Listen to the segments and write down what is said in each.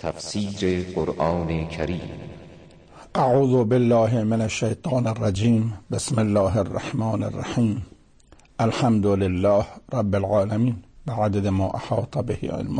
تفسیر قرآن کریم. اعوذ بالله من الشیطان الرجیم. بسم الله الرحمن الرحیم. الحمد لله رب العالمین بعدد ما احاط به علمه.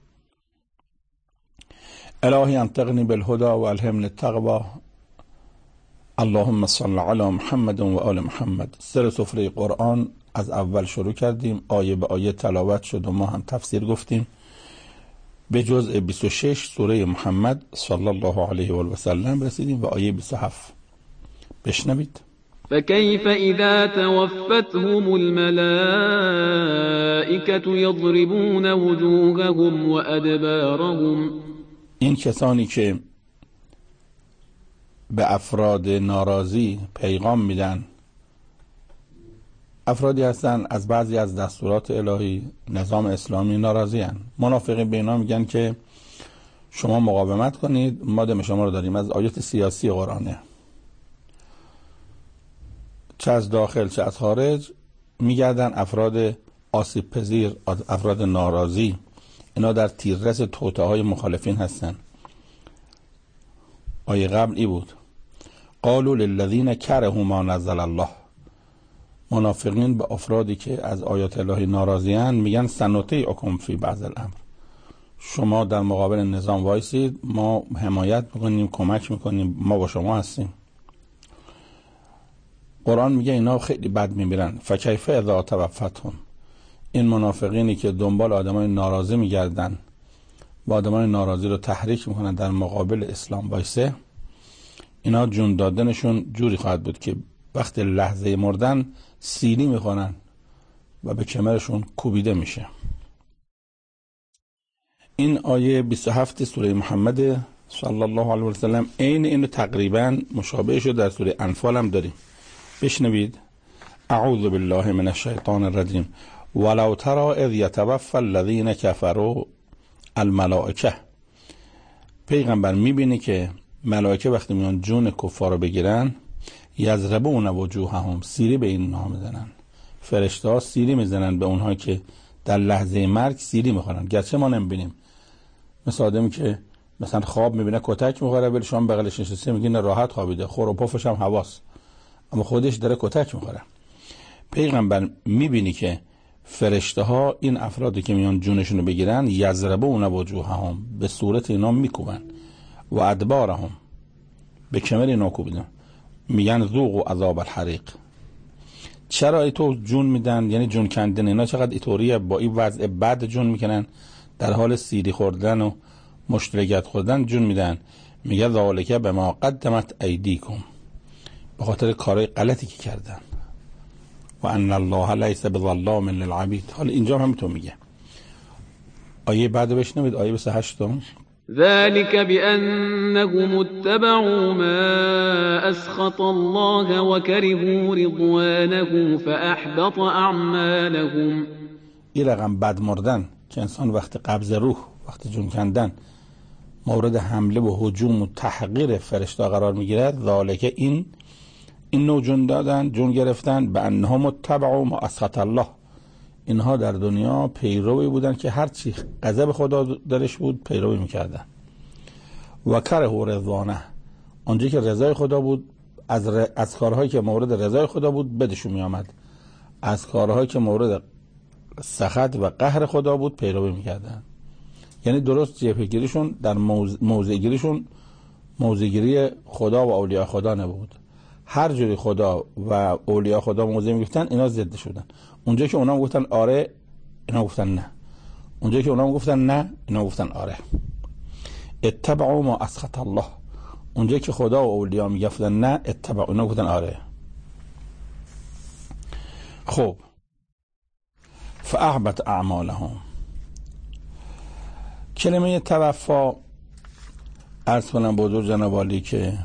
الهی انطقنی بالهدى و الهمنی التقوى. اللهم صل علی محمد و آل محمد. سر سفره قرآن از اول شروع کردیم، آیه به آیه تلاوت شد و ما هم تفسیر گفتیم. به جزء 26 سوره محمد صلی الله علیه و آله سلم رسیدیم و آیه 27. بشنوید. فكيف إذا توفتهم الملائكة يضربون وجوههم وأدبارهم. این کسانی که به افراد ناراضی پیغام میدن، افرادی هستن از بعضی از دستورات الهی نظام اسلامی ناراضی هستن. منافقین به اینا میگن که شما مقاومت کنید، ما دم شما رو داریم. از آیات سیاسی قرآنه، چه از داخل چه از خارج میگردن افراد آسیب پذیر، افراد ناراضی، اینا در تیررس توطئه های مخالفین هستن. آیه قبل ای بود قالوا للذین کرهوا ما نزل الله. منافقین به افرادی که از آیات الهی ناراضیان میگن سنطیعکم فی بعض الامر. شما در مقابل نظام وایسید، ما حمایت میکنیم، کمک میکنیم، ما با شما هستیم. قرآن میگه اینا خیلی بد میمیرن. فکیف اذا توفتهم. این منافقینی که دنبال آدمای ناراضی میگردن و آدمای ناراضی رو تحریک میکنن در مقابل اسلام وایسه، اینا جون دادنشون جوری خواهد بود که وقتی لحظه مردن سیلی میخونن و به کمرشون کوبیده میشه. این آیه 27 سوره محمد صلی الله علیه و سلم عین اینو تقریبا مشابهش در سوره انفال هم داریم. بشنوید. اعوذ بالله من الشیطان الرجیم. ولو تری اذ یتوفی الذین کفروا الملائکه. پیغمبر میبینی که ملائکه وقتی میان جون کفار رو بگیرن، یضربون وجوههم، سیلی به اینها میزنن. فرشته ها سیلی میزنن به اونها که در لحظه مرگ سیلی میخورن، گرچه ما نمیبینیم. مثل آدمی که مثلا خواب میبینه کتک میخوره، ولی شما بغلش نشسته میگین راحت خوابیده، خور و پفش هم حواس، اما خودش داره کتک میخوره. پیغمبر میبینی که فرشته ها این افرادی که میان جونشون رو بگیرن، یضربون وجوههم، به صورت اینا میکوبن، و ادبارهم، به کمر اینا کوبیدن، میگن ذوقوا عذاب الحریق. چرا ایتو جون میدن؟ یعنی جون کندن. اینا چقدر ایطوریه، با این وضع بد جون میکنن، در حال سیری خوردن و مشتلگت خوردن جون میدن. میگه ذالک بما قدمت ایدیکم، به خاطر کارهای غلطی که کردن. و ان الله لیس بظلام للعبید. حالا اینجا هم همینطور میگه. آیه بعد بشنوید، آیه 28. ذلك بأنهم اتبعوا ما أسخط الله وكرهوا رضوانه فأحبط أعمالهم. این رقم بد مردن که انسان وقت قبض روح، وقت جون کندن، مورد حمله و هجوم و تحقیر فرشته قرار میگیرد. ذالک این نوع جون دادن، جون گرفتن، بأنهم اتبعوا ما اسخط الله. اینها در دنیا پیروی بودن که هر چی غضب خدا درش بود پیروی میکردن. و کرهوا رضوانه، آنجایی که رضای خدا بود، از کارهایی که مورد رضای خدا بود بدشون میامد، از کارهایی که مورد سخط و قهر خدا بود پیروی میکردن. یعنی درست جبهه‌گیریشون در موضع‌گیریشون موضع‌گیری خدا و اولیاء خدا نبود. هر جوری خدا و اولیاء خدا موضع میگفتن، اینا ضد شدن. اونجایی که اونا گفتن آره، اینا گفتن نه. اونجایی که اونا گفتن نه، اینا گفتن آره. اتبعوا ما اسخط الله. اونجایی که خدا و اولیاء میگفتن نه، اتبعوا، اینا گفتن آره. خب فاحبط اعمالهم. کلمه توفا، عرض کنم بزرگ جناب عالی که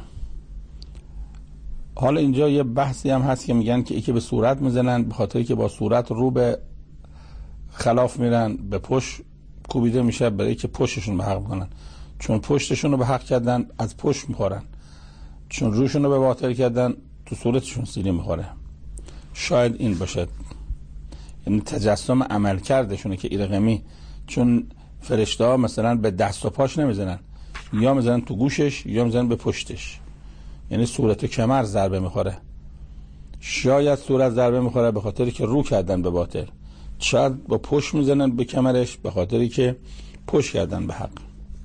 حالا اینجا یه بحثی هم هست که میگن که ای که به صورت میزنن به خاطری که با صورت رو به خلاف میرن، به پشت کوبیده میشه برای که پشتشون به حق کنن. چون پشتشون رو به حق کردن از پشت میخورن، چون روشون رو به باطل کردن تو صورتشون سیلی میخوره. شاید این باشه، یعنی تجسم عمل کردشونه که ایرقمی. چون فرشته ها مثلا به دست و پاش نمیزنن، یا میزنن تو گوشش یا میزنن به پشتش، یعنی صورت کمر ضربه میخوره. شاید صورت ضربه میخوره به خاطری که رو کردن به باطل، شاید با پشت میزنن به کمرش به خاطری که پشت کردن به حق.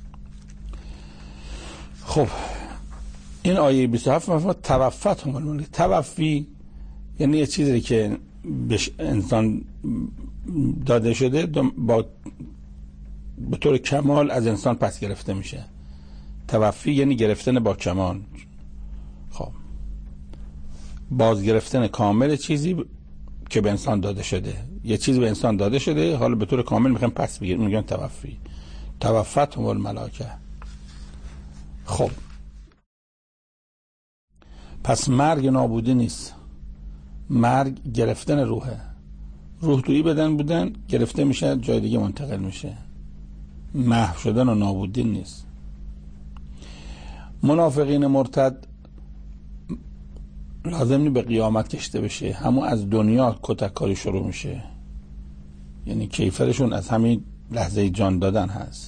خب این آیه 27 مفهوم توفتهم الملائکه. توفی یعنی یه چیزی که به انسان داده شده با به طور کمال از انسان پس گرفته میشه. توفی یعنی گرفتن با کمال. خب باز گرفتن کامل چیزی که به انسان داده شده. یه چیزی به انسان داده شده حالا به طور کامل میخوام پس بگیریم، میگن توفی. توفتهم الملائکه. خب پس مرگ نابودی نیست، مرگ گرفتن روحه. روح توی بدن بودن گرفته میشه جای دیگه منتقل میشه. محو شدن و نابودی نیست. منافقین مرتد لازم نی به قیامت کشته بشه، همون از دنیا کتککاری شروع میشه، یعنی کیفرشون از همین لحظه جان دادن هست.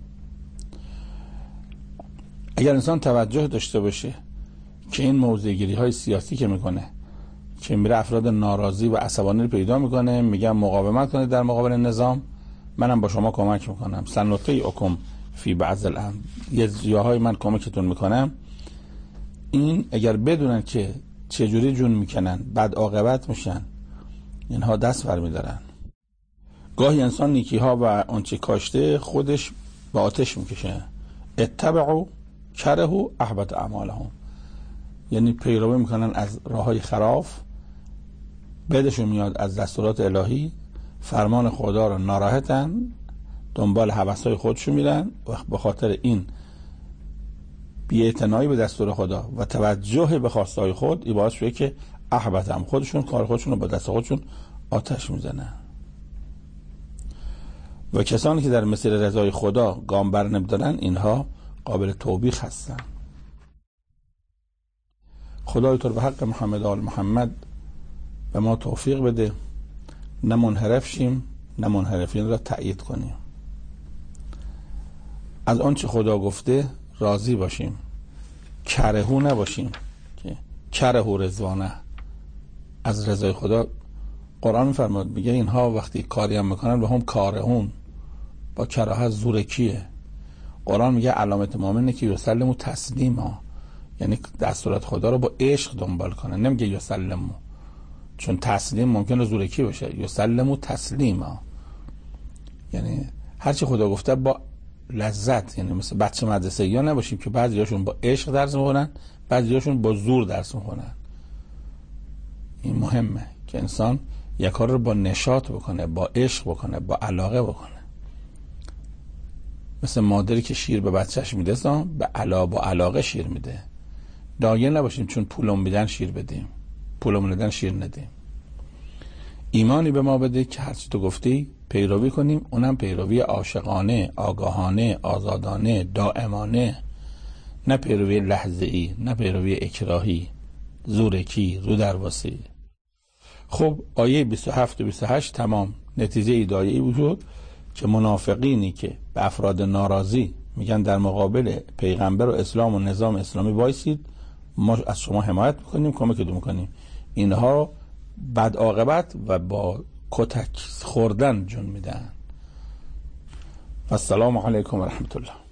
اگر انسان توجه داشته باشه که این موضع‌گیری های سیاسی که میکنه، که میره افراد ناراضی و عصبانی رو پیدا میکنه، میگم مقاومت کنید در مقابل نظام، منم با شما کمک میکنم، سنطیعکم فی بعض الامر، یه جاهای من کمکتون میکنم. این اگر بدونن که چجوری جون میکنن بعد عاقبت میشن، اینها دست برمیدارن. گاهی انسان نیکی ها و آنچه کاشته خودش با آتش میکشه. اتبعوا کرهوا احبط اعمالهم، یعنی پیروی میکنن از راههای خراف، بدشون میاد از دستورات الهی، فرمان خدا رو ناراحتن، دنبال هوس‌های خودشون میرن و به خاطر این بی‌اعتنایی به دستور خدا و توجه به خواستهای خود این باعث شده که احبطم، خودشون کار خودشون رو با دست خودشون آتش میزنن. و کسانی که در مسیر رضای خدا گام بر نمیدارن اینها قابل توبیخ هستن. خدای تو به حق محمد آل محمد به ما توفیق بده، نه منحرف شیم نه منحرفین را تأیید کنیم. از آنچه خدا گفته راضی باشیم، کرهو نباشیم که کرهو رضوانه، از رضای خدا. قرآن میفرماد میگه اینها وقتی کاری هم میکنن و هم کارهون، با کراهت زورکیه. قرآن میگه علامت مؤمنه که یسلمو تسلیما، یعنی دستورات خدا رو با عشق دنبال کنن. نمیگه یسلمو، چون تسلیم ممکنه زورکی باشه. یسلمو تسلیما یعنی هرچی خدا گفته با لذت، یعنی مثل بچه مدرسه یا نباشیم که بعضیاشون با عشق درس میخونن بعضیاشون با زور درس میخونن. این مهمه که انسان یک کار رو با نشاط بکنه، با عشق بکنه، با علاقه بکنه. مثل مادری که شیر به بچهش میده با علاقه شیر میده. دایر نباشیم چون پولم میدن شیر بدیم، پولم ندن شیر ندیم. ایمانی به ما بده که هرچی تو گفتی پیروی کنیم، اونم پیروی عاشقانه، آگاهانه، آزادانه، دائمانه، نه پیروی لحظه‌ای، نه پیروی اکراهی، زورکی، رو درواسی. خب آیه 27 و 28 تمام. نتیجه ایدایی بود که منافقینی که به افراد ناراضی میگن در مقابل پیغمبر و اسلام و نظام اسلامی وایسید، ما از شما حمایت میکنیم، کمکتون میکنیم، اینها بد عاقبت و با کتک خوردن جون میدن. و السلام علیکم و رحمت الله.